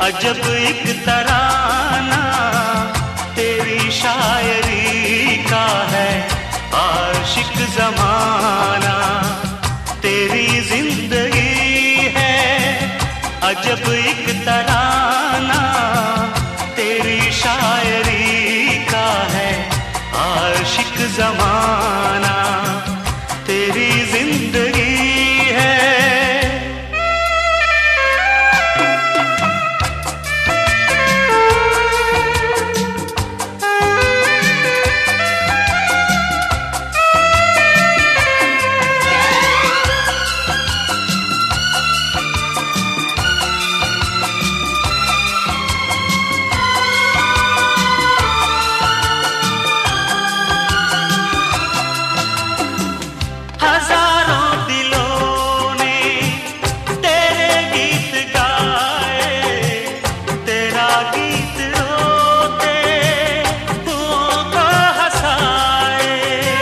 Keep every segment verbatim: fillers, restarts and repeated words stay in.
अजब एक तराना तेरी शायरी का है, आशिक ज़माना तेरी जिंदगी है। अजब एक तराना तेरी शायरी का है, आशिक ज़माना तेरी जिंदगी है। हजारों दिलों ने तेरे गीत गाए, तेरा गीत रोते फूलों को हंसाए।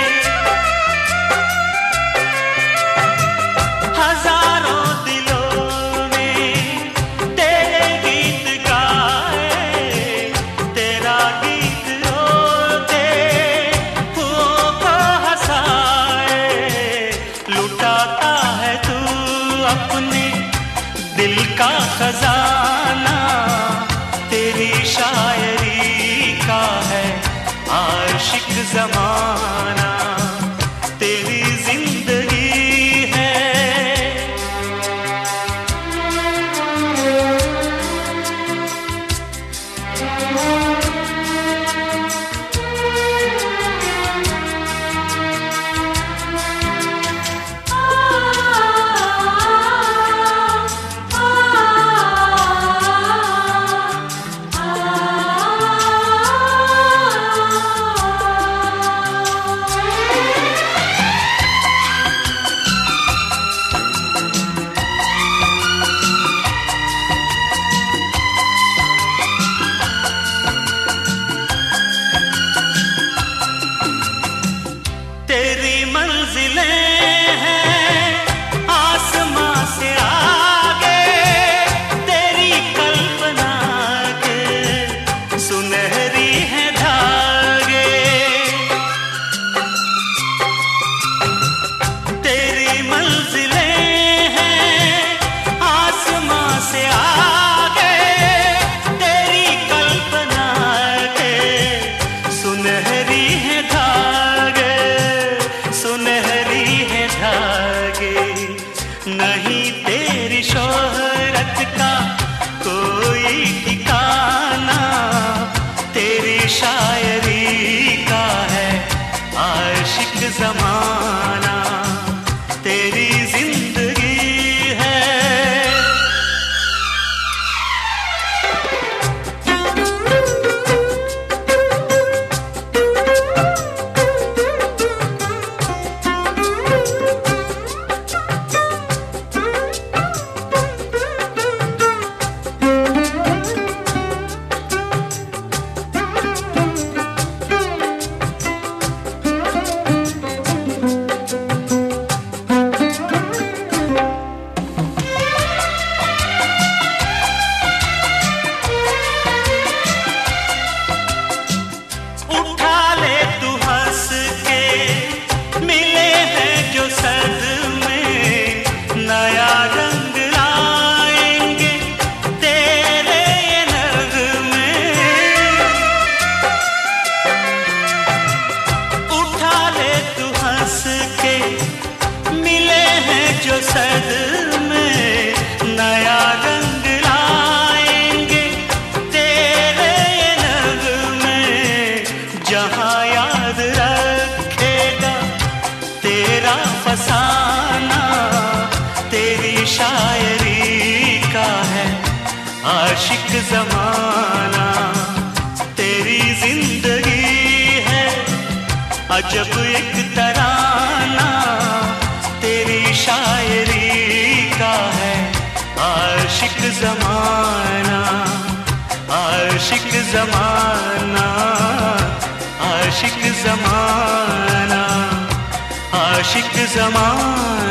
हजारों दिलों ने तेरे गीत गाए, तेरा गीत रोते फूलों को हंसाए। लुटाता है तू अपने दिल का खजाना, तेरी शायरी का है आशिक ज़माना तेरी जिंदगी है। तेरी मंजिलें हैं आसमां से आगे, तेरी कल्पना के सुनहरी है धागे। तेरी मंजिलें हैं आसमां से आगे, तेरी कल्पना के सुनहरी है धागे, सुनहरी है धागे। नहीं तेरी शोहरत का कोई ठिकाना, तेरी शायरी का है आशिक ज़माना तेरी जिंदगी है। उठा ले तू हंस के, मिले हैं जो सदमे, नया रंग लाएंगे तेरे नगमे। उठा ले तू हंस के, मिले हैं जो सदमे, नया रंग लाएंगे तेरे नगमे। जहाँ याद रखेगा तेरा फसाना, तेरी शायरी का है आशिक ज़माना तेरी जिंदगी है। अजब एक तराना तेरी शायरी का है आशिक ज़माना, आशिक ज़माना, आशिक ज़माना, आशिक ज़माना।